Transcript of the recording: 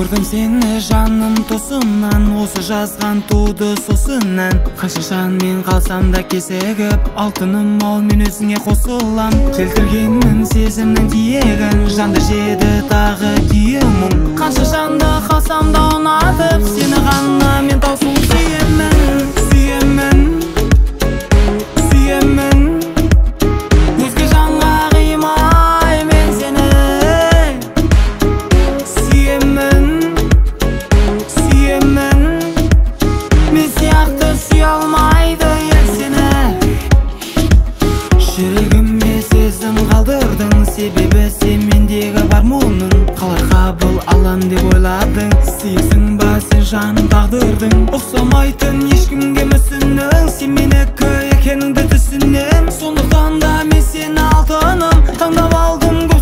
Көрдім сені жаным тосыннан, осы жазған туды сосыннан. Қашышан мен қалсам да кесігіп, алтыным ау мен өзіңе қосылам. Келтіргенмін сезімнің тиегін, жанды жеді тағы түйемің. Қанша жанды қалсам да ұнатып, сені ғана мен таусыл сүйемін. Сүйемін, сүйемін, өзге жанға қимай мен сені. Сүйемін, сүйемін, мен сияқты сүйе алмайды ел сені. Жүрегіме сезім қалдырдың, себебі сен мендегі бар мұның. Қалай қабыл алам деп ойладың, сүйесің ба сен жаным тағдырдың. Ұқсамайтын ешкімге мүсінің, сен менікі екеніңді түсінем. Сондықтан да мен сені алтыным таңдап алдым.